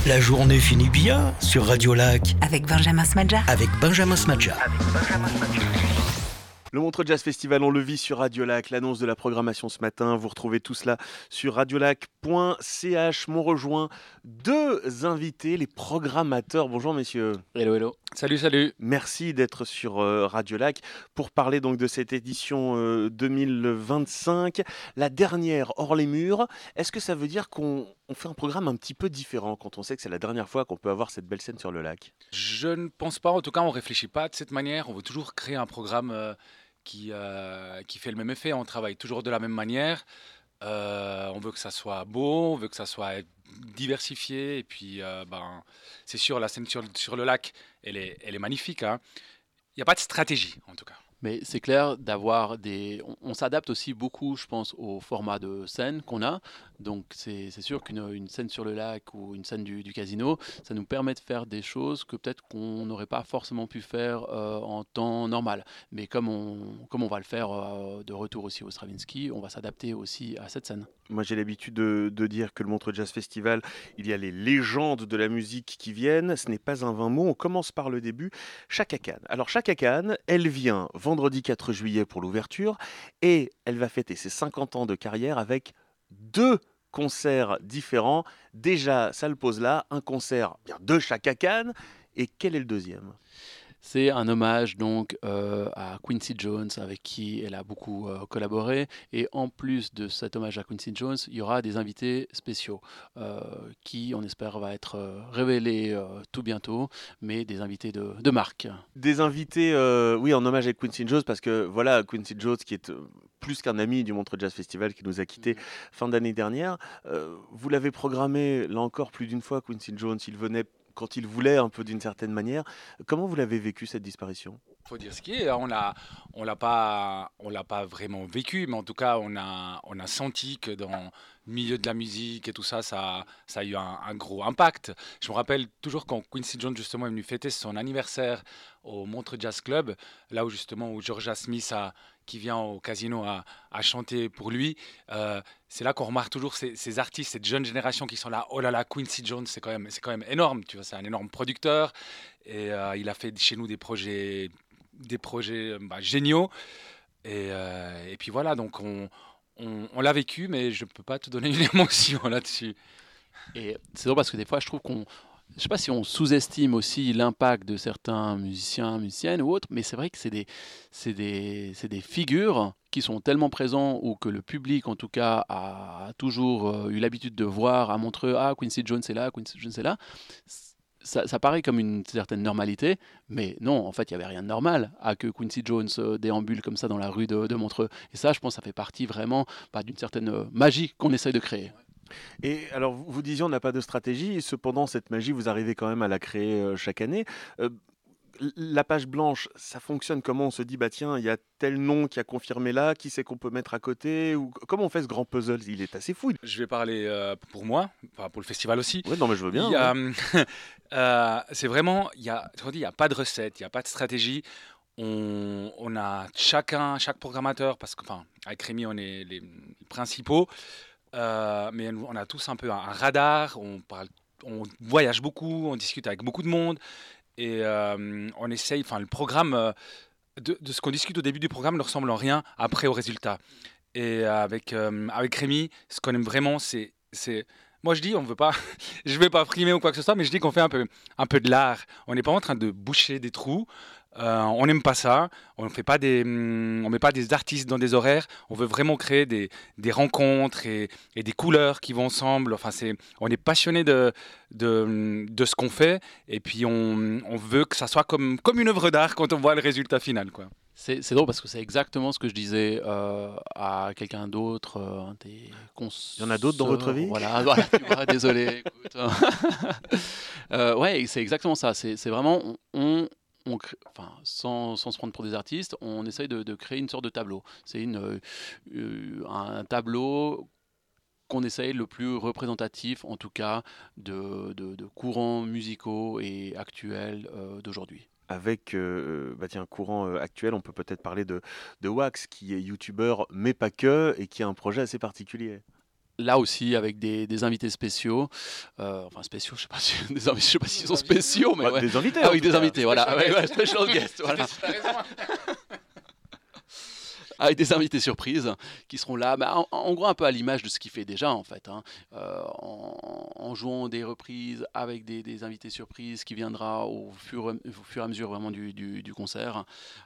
La journée finit bien sur Radio Lac Avec Benjamin Smadja. avec Benjamin Smadja. Le Montreux Jazz Festival, on le vit sur Radio Lac. L'annonce de la programmation ce matin, vous retrouvez tout cela sur radiolac.ch. M'ont rejoint deux invités, les programmateurs. Bonjour messieurs. Hello, hello. Salut. Merci d'être sur Radio Lac pour parler donc de cette édition 2025, la dernière hors les murs. Est-ce que ça veut dire qu'on fait un programme un petit peu différent quand on sait que c'est la dernière fois qu'on peut avoir cette belle scène sur le lac? Je ne pense pas, en tout cas, on ne réfléchit pas de cette manière. On veut toujours créer un programme qui fait le même effet. On travaille toujours de la même manière. On veut que ça soit beau, on veut que ça soit diversifié. Et puis, c'est sûr, la scène sur le lac, elle est magnifique, hein. Il n'y a pas de stratégie, en tout cas. Mais c'est clair d'avoir des. On s'adapte aussi beaucoup, je pense, au format de scène qu'on a. Donc c'est sûr qu'une scène sur le lac ou une scène du casino, ça nous permet de faire des choses que peut-être qu'on n'aurait pas forcément pu faire en temps normal. Mais comme on va le faire de retour aussi au Stravinsky, on va s'adapter aussi à cette scène. Moi, j'ai l'habitude de dire que le Montreux Jazz Festival, il y a les légendes de la musique qui viennent. Ce n'est pas un vain mot. On commence par le début. Chaka Khan. Alors, Chaka Khan, elle vient vendredi 4 juillet pour l'ouverture et elle va fêter ses 50 ans de carrière avec deux concerts différents. Déjà, ça le pose là, un concert bien de Chaka Khan. Et quel est le deuxième ? C'est un hommage donc à Quincy Jones avec qui elle a beaucoup collaboré, et en plus de cet hommage à Quincy Jones, il y aura des invités spéciaux qui, on espère, va être révélés tout bientôt, mais des invités de marque. Des invités, oui, en hommage à Quincy Jones, parce que voilà, Quincy Jones qui est plus qu'un ami du Montreux Jazz Festival, qui nous a quittés fin d'année dernière. Vous l'avez programmé, là encore, plus d'une fois, Quincy Jones. Il venait quand il voulait, un peu d'une certaine manière. Comment vous l'avez vécu, cette disparition ? Faut dire ce qui est, on l'a pas vraiment vécu, mais en tout cas, on a senti que dans le milieu de la musique et tout ça, ça a eu un gros impact. Je me rappelle toujours quand Quincy Jones justement est venu fêter son anniversaire au Montreux Jazz Club, là où Georgia Smith qui vient au casino à chanter pour lui. C'est là qu'on remarque toujours ces artistes, cette jeune génération qui sont là. Oh là là, Quincy Jones, c'est quand même énorme. Tu vois, c'est un énorme producteur et il a fait chez nous des projets géniaux. Et puis voilà, donc on l'a vécu, mais je ne peux pas te donner une émotion là-dessus. Et c'est drôle parce que des fois, je trouve je ne sais pas si on sous-estime aussi l'impact de certains musiciens, musiciennes ou autres, mais c'est vrai que c'est des figures qui sont tellement présents, ou que le public, en tout cas, a toujours eu l'habitude de voir à Montreux. Ah, Quincy Jones est là, Quincy Jones est là. Ça paraît comme une certaine normalité, mais non, en fait, il n'y avait rien de normal à que Quincy Jones déambule comme ça dans la rue de Montreux. Et ça, je pense, ça fait partie vraiment d'une certaine magie qu'on essaye de créer. Et alors, vous disiez, on n'a pas de stratégie. Cependant, cette magie, vous arrivez quand même à la créer chaque année. La page blanche, ça fonctionne comment? On se dit, bah tiens, il y a tel nom qui a confirmé là, qui c'est qu'on peut mettre à côté, ou comment on fait ce grand puzzle? Il est assez fou. Je vais parler pour moi, enfin, pour le festival aussi. Ouais, non, mais je veux bien. Il y a, Ouais. c'est vraiment, il y a pas de recette, il n'y a pas de stratégie. On a chaque programmateur, parce que, enfin, avec Rémi, on est les principaux, mais on a tous un peu un radar. On voyage beaucoup, on discute avec beaucoup de monde, et on essaye. Enfin, le programme, de ce qu'on discute au début du programme ne ressemble en rien après au résultat. Et avec Rémi, ce qu'on aime vraiment, c'est moi je dis, on veut pas, je vais pas frimer ou quoi que ce soit, mais je dis qu'on fait un peu de l'art. On n'est pas en train de boucher des trous. On n'aime pas ça. On met pas des artistes dans des horaires. On veut vraiment créer des rencontres et des couleurs qui vont ensemble. Enfin, on est passionné de ce qu'on fait, et puis on veut que ça soit comme une œuvre d'art quand on voit le résultat final, quoi. C'est drôle parce que c'est exactement ce que je disais à quelqu'un d'autre. Il y en a d'autres dans votre vie? Voilà, tu vois, désolé. Écoute. Ouais, c'est exactement ça. C'est vraiment, sans se prendre pour des artistes, on essaye de créer une sorte de tableau. C'est un tableau qu'on essaye le plus représentatif, en tout cas, de courants musicaux et actuels d'aujourd'hui. Avec tiens, un courant actuel, on peut peut-être parler de Wax, qui est youtubeur, mais pas que, et qui a un projet assez particulier. là aussi avec des invités spéciaux, enfin spéciaux, je sais pas si je sais pas s'ils sont spéciaux, mais ouais. Des invités. Avec des invités, voilà. Special guest, voilà. Avec des invités surprises qui seront là, en gros un peu à l'image de ce qu'il fait déjà en fait, hein. En jouant des reprises avec des invités surprises qui viendra au fur et à mesure vraiment du concert.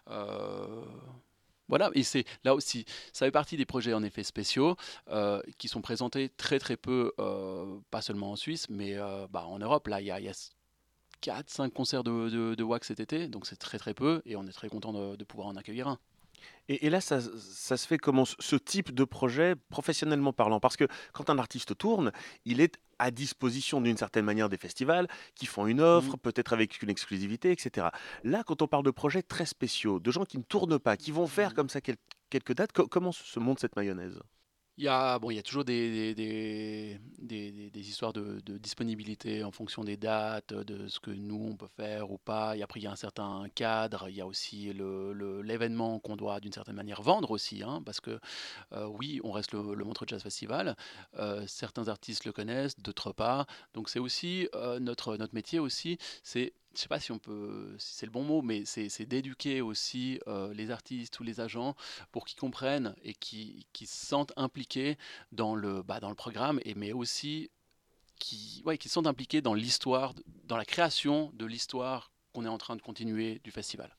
Voilà, et c'est là aussi, ça fait partie des projets en effet spéciaux qui sont présentés très très peu, pas seulement en Suisse, mais en Europe. Là, il y a 4-5 concerts de WAC cet été, donc c'est très très peu, et on est très content de pouvoir en accueillir un. Et là, ça se fait comment ce type de projet, professionnellement parlant? Parce que quand un artiste tourne, il est à disposition d'une certaine manière des festivals qui font une offre, peut-être avec une exclusivité, etc. Là, quand on parle de projets très spéciaux, de gens qui ne tournent pas, qui vont faire comme ça quelques dates, comment se monte cette mayonnaise? Il y a toujours des histoires de disponibilité en fonction des dates, de ce que nous on peut faire ou pas. Et après, il y a un certain cadre. Il y a aussi l'événement qu'on doit d'une certaine manière vendre aussi, hein, parce que oui, on reste le Montreux Jazz Festival. Certains artistes le connaissent, d'autres pas. Donc c'est aussi notre métier aussi. Je sais pas si c'est le bon mot, mais c'est d'éduquer aussi les artistes ou les agents pour qu'ils comprennent et qui se sentent impliqués dans le programme, mais aussi qui se sentent impliqués dans l'histoire, dans la création de l'histoire qu'on est en train de continuer du festival.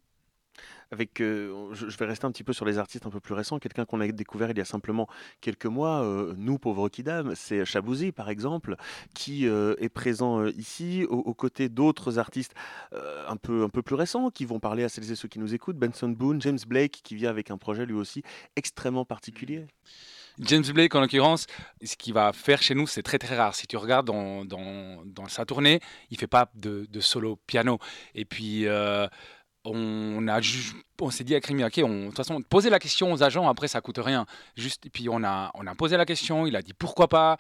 Je vais rester un petit peu sur les artistes un peu plus récents. Quelqu'un qu'on a découvert il y a simplement quelques mois, nous pauvres kidam, c'est Shabuzi par exemple, qui est présent ici, aux côtés d'autres artistes un peu plus récents, qui vont parler à celles et ceux qui nous écoutent. Benson Boone, James Blake, qui vient avec un projet lui aussi extrêmement particulier. James Blake, en l'occurrence, ce qu'il va faire chez nous, c'est très très rare. Si tu regardes dans sa tournée, il fait pas de solo piano. Et puis, on s'est dit à Crémy, ok, de toute façon, poser la question aux agents, après ça coûte rien. Et puis on a posé la question, il a dit pourquoi pas.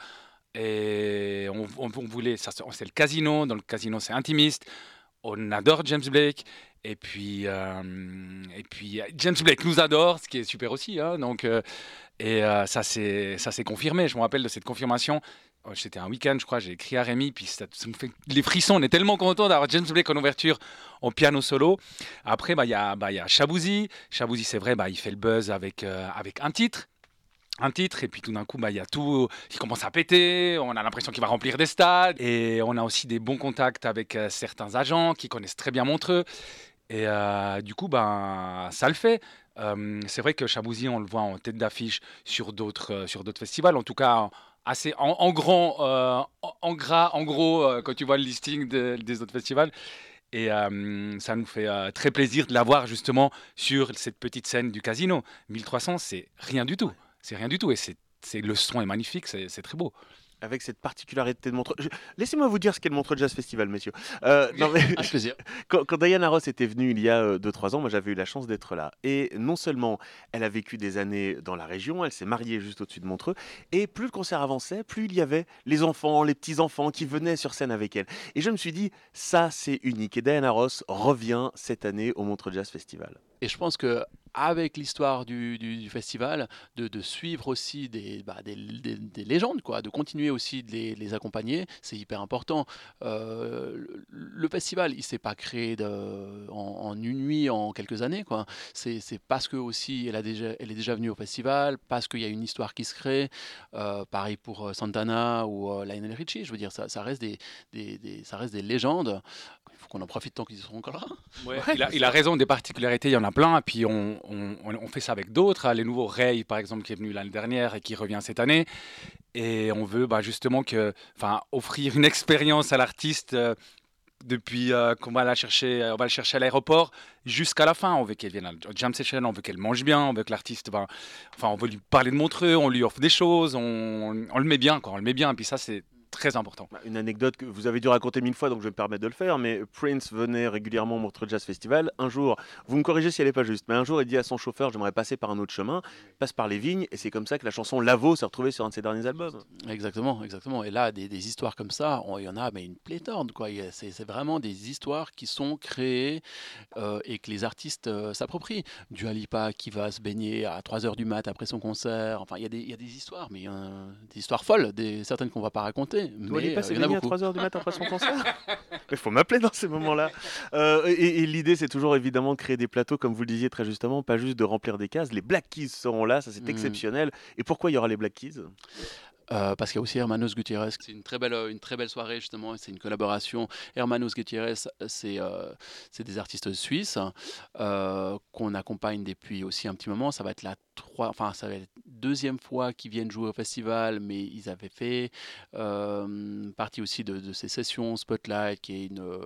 Et on voulait, c'est le casino, dans le casino c'est intimiste. On adore James Blake. Et puis James Blake nous adore, ce qui est super aussi, hein, donc, ça s'est confirmé. Je me rappelle de cette confirmation. C'était un week-end, je crois, j'ai écrit à Rémi, puis ça me fait les frissons. On est tellement content d'avoir James Blake en ouverture en piano solo. Après, il y a Shabuzi. Shabuzi, c'est vrai, il fait le buzz avec un titre. Et puis tout d'un coup, il y a tout qui commence à péter. On a l'impression qu'il va remplir des stades. Et on a aussi des bons contacts avec certains agents qui connaissent très bien Montreux. Et du coup, ça le fait. C'est vrai que Shabuzi, on le voit en tête d'affiche sur d'autres festivals. En tout cas, assez en grand, en gras, en gros, quand tu vois le listing des autres festivals. Et ça nous fait très plaisir de l'avoir justement sur cette petite scène du casino. 1300, c'est rien du tout. C'est rien du tout. Et le son est magnifique, c'est très beau. Avec cette particularité de Montreux. Laissez-moi vous dire ce qu'est le Montreux Jazz Festival, messieurs. Non, mais Avec plaisir. Quand Diana Ross était venue il y a 2-3 ans, moi j'avais eu la chance d'être là. Et non seulement elle a vécu des années dans la région, elle s'est mariée juste au-dessus de Montreux, et plus le concert avançait, plus il y avait les enfants, les petits-enfants qui venaient sur scène avec elle. Et je me suis dit, ça c'est unique. Et Diana Ross revient cette année au Montreux Jazz Festival. Et je pense que avec l'histoire du festival, de suivre aussi des légendes, quoi, de continuer aussi de les accompagner, c'est hyper important. Le festival, il ne s'est pas créé en une nuit, en quelques années, quoi. C'est parce que aussi elle est déjà venue au festival, parce qu'il y a une histoire qui se crée. Pareil pour Santana ou Lionel Richie. Je veux dire, ça reste ça reste des légendes. Il faut qu'on en profite tant qu'ils seront encore là. Ouais, il a raison, des particularités, il y en a plein. Et puis on fait ça avec d'autres. Les nouveaux Ray, par exemple, qui est venu l'année dernière et qui revient cette année. Et on veut justement offrir une expérience à l'artiste depuis qu'on va le chercher à l'aéroport jusqu'à la fin. On veut qu'elle vienne à la jam session, on veut qu'elle mange bien, on veut que l'artiste, on veut lui parler de Montreux, on lui offre des choses, on le met bien, quoi. On le met bien. Et puis ça, c'est très important. Une anecdote que vous avez dû raconter 1000 fois, donc je vais me permettre de le faire, mais Prince venait régulièrement au Montreux Jazz Festival. Un jour, vous me corrigez si elle n'est pas juste, mais un jour il dit à son chauffeur, j'aimerais passer par un autre chemin, il passe par les vignes, et c'est comme ça que la chanson Lavo s'est retrouvée sur un de ses derniers albums. Exactement, exactement. Et là, des histoires comme ça, il y en a mais une pléthore, quoi. C'est vraiment des histoires qui sont créées et que les artistes s'approprient. Dua Lipa qui va se baigner à 3h du mat après son concert. Enfin, il y a des histoires, mais des histoires folles, certaines qu'on ne va pas raconter. Dua Mais Lipa s'est il y en a baigné à beaucoup. 3h du matin après son concert. Mais il faut m'appeler dans ces moments-là. Et l'idée, c'est toujours évidemment de créer des plateaux, comme vous le disiez très justement, pas juste de remplir des cases. Les Black Keys seront là, ça c'est Mm. exceptionnel. Et pourquoi il y aura les Black Keys? Parce qu'il y a aussi Hermanos Gutiérrez. C'est une très belle soirée justement. C'est une collaboration. Hermanos Gutiérrez, c'est des artistes suisses qu'on accompagne depuis aussi un petit moment. Ça va être ça va être la deuxième fois qu'ils viennent jouer au festival, mais ils avaient fait partie aussi de ces sessions Spotlight, qui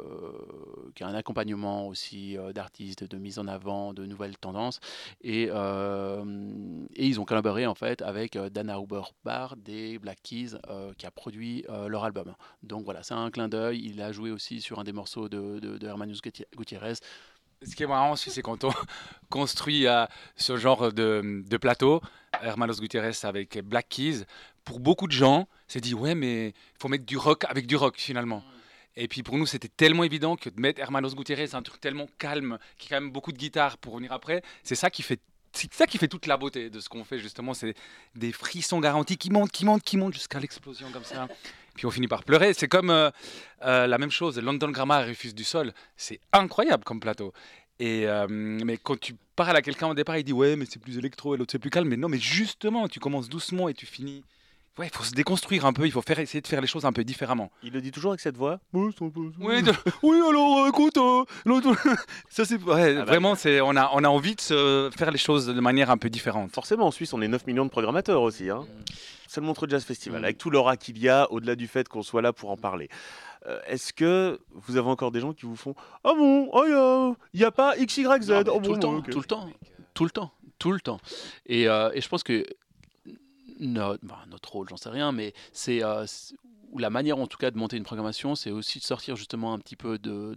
est un accompagnement aussi d'artistes, de mise en avant, de nouvelles tendances. Et ils ont collaboré en fait avec Dana Huber-Barr des Black Keys qui a produit leur album. Donc voilà, c'est un clin d'œil. Il a joué aussi sur un des morceaux de Hermanos Gutiérrez. Ce qui est marrant aussi, c'est quand on construit ce genre de plateau, Hermanos Gutiérrez avec Black Keys, pour beaucoup de gens, c'est dit ouais, mais il faut mettre du rock avec du rock finalement. Et puis pour nous, c'était tellement évident que de mettre Hermanos Gutiérrez, un truc tellement calme, qui a quand même beaucoup de guitare pour venir après, c'est ça qui fait toute la beauté de ce qu'on fait justement. C'est des frissons garantis qui montent jusqu'à l'explosion comme ça. Puis on finit par pleurer. C'est comme la même chose, London Grammar et Rufus du Sol. C'est incroyable comme plateau. Mais quand tu parles à quelqu'un au départ, il dit ouais, mais c'est plus électro et l'autre c'est plus calme. Mais non, mais justement, tu commences doucement et tu finis. Ouais, il faut se déconstruire un peu, il faut essayer de faire les choses un peu différemment. Il le dit toujours avec cette voix. Oui, alors écoute, ça c'est vraiment, on a envie de faire les choses de manière un peu différente. Forcément, en Suisse, on est 9 millions de programmateurs aussi. Hein. C'est le Montreux Jazz Festival, avec tout l'aura qu'il y a, au-delà du fait qu'on soit là pour en parler. Est-ce que vous avez encore des gens qui vous font « Ah bon, il n'y a pas XYZ Non, tout le temps. Et je pense que notre rôle, j'en sais rien, mais c'est ou la manière en tout cas de monter une programmation, c'est aussi de sortir justement un petit peu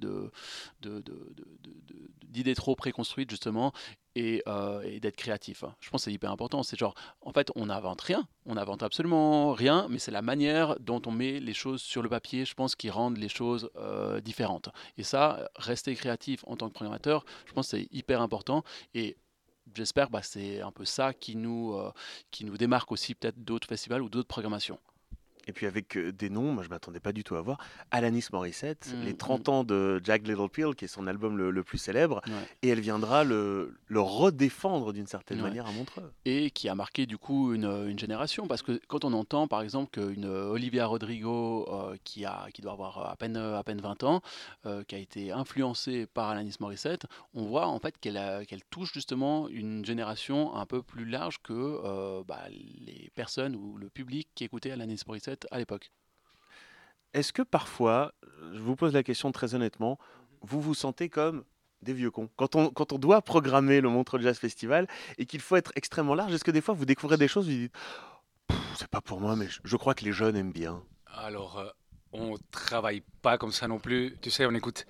d'idées trop préconstruites justement et d'être créatif. Je pense que c'est hyper important. C'est genre, en fait, on n'invente absolument rien, mais c'est la manière dont on met les choses sur le papier, je pense, qui rendent les choses différentes. Et ça, rester créatif en tant que programmateur, je pense que c'est hyper important. Et j'espère que c'est un peu ça qui nous démarque aussi peut-être d'autres festivals ou d'autres programmations. Et puis avec des noms, moi je ne m'attendais pas du tout à voir, Alanis Morissette, les 30 ans de Jagged Little Pill, qui est son album le plus célèbre, et elle viendra le redéfendre d'une certaine manière à Montreux. Et qui a marqué du coup une génération, parce que quand on entend par exemple qu'une Olivia Rodrigo qui doit avoir à peine 20 ans, qui a été influencée par Alanis Morissette, on voit en fait qu'elle touche justement une génération un peu plus large que les personnes ou le public qui écoutait Alanis Morissette à l'époque. Est-ce que parfois, je vous pose la question très honnêtement, vous vous sentez comme des vieux cons quand on doit programmer le Montreux Jazz Festival et qu'il faut être extrêmement large? Est-ce que des fois vous découvrez des choses, vous dites c'est pas pour moi, mais je crois que les jeunes aiment bien? Alors, on travaille pas comme ça non plus. Tu sais, on écoute.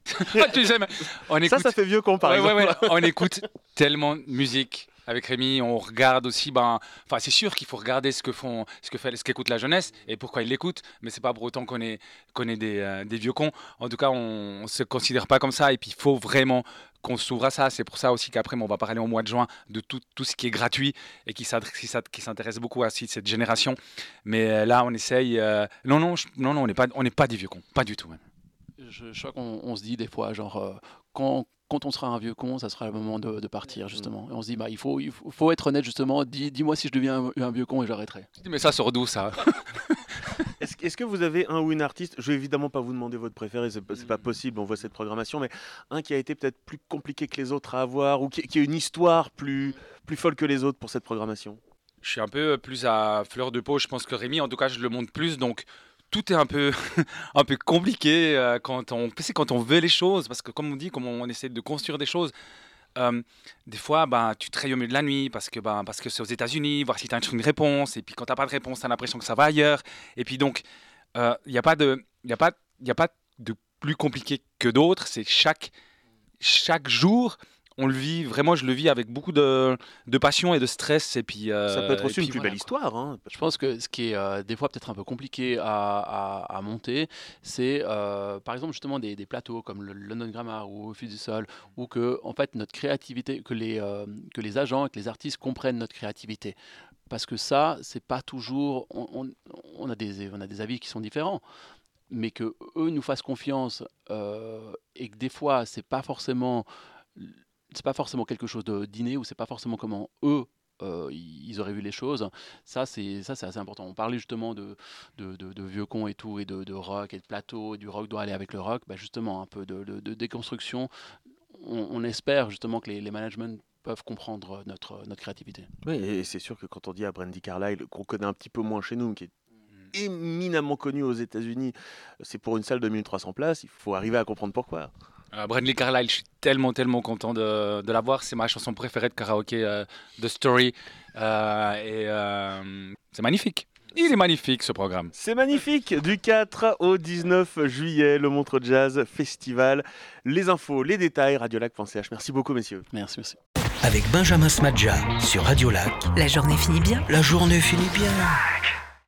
Ça fait vieux con par exemple. Ouais. On écoute tellement de musique. Avec Rémi, on regarde aussi, c'est sûr qu'il faut regarder ce qu'écoute la jeunesse et pourquoi ils l'écoutent, mais c'est pas pour autant qu'on est des vieux cons. En tout cas, on se considère pas comme ça et puis il faut vraiment qu'on s'ouvre à ça. C'est pour ça aussi qu'après, on va parler au mois de juin de tout ce qui est gratuit et qui s'intéresse beaucoup à cette génération. Mais là, on essaye. Non, on n'est pas des vieux cons, pas du tout même. Je crois qu'on se dit des fois, genre, quand on sera un vieux con, ça sera le moment de partir, justement. Et on se dit, il faut être honnête, justement. Dis-moi si je deviens un vieux con et j'arrêterai. Mais ça sort d'où, ça? Est-ce que vous avez un ou une artiste, je vais évidemment pas vous demander votre préféré, c'est pas possible, on voit cette programmation, mais un qui a été peut-être plus compliqué que les autres à avoir, ou qui a une histoire plus folle que les autres pour cette programmation? Je suis un peu plus à fleur de peau, je pense que Rémi, en tout cas, je le montre plus, donc... Tout est un peu compliqué quand on veut les choses, parce que comme on essaie de construire des choses, des fois, tu te réveilles au milieu de la nuit parce que c'est aux États-Unis, voir si tu as une réponse, et puis quand tu n'as pas de réponse, tu as l'impression que ça va ailleurs. Et puis donc, Il n'y a pas de, y a pas, y a pas de plus compliqué que d'autres. C'est chaque jour, on le vit. Vraiment, je le vis avec beaucoup de passion et de stress. Et puis, Ça peut être aussi et une puis plus voilà, belle quoi. histoire, hein. Je pense que ce qui est des fois peut-être un peu compliqué à monter, c'est par exemple justement des plateaux comme le London Grammar ou au Fil du Sol, où que en fait notre créativité, que les agents et que les artistes comprennent notre créativité. Parce que ça, c'est pas toujours. On a des avis qui sont différents, mais que eux nous fassent confiance et que des fois c'est pas forcément quelque chose d'inné ou c'est pas forcément comment eux ils auraient vu les choses. Ça c'est assez important. On parlait justement de vieux cons et tout et de rock et de plateau et du rock doit aller avec le rock. Bah justement un peu de déconstruction. On espère justement que les managements peuvent comprendre notre créativité. Oui, et c'est sûr que quand on dit à Brandi Carlile, qu'on connaît un petit peu moins chez nous, mais qui est éminemment connu aux États-Unis, c'est pour une salle de 1300 places, il faut arriver à comprendre pourquoi. Brandley Carlile, je suis tellement content de la voir. C'est ma chanson préférée de karaoké de Story. C'est magnifique. Il est magnifique ce programme. C'est magnifique, du 4 au 19 juillet, le Montreux Jazz Festival. Les infos, les détails, radiolac.ch. Merci beaucoup, messieurs. Merci. Avec Benjamin Smadja sur Radio Lac. La journée finit bien. La journée finit bien.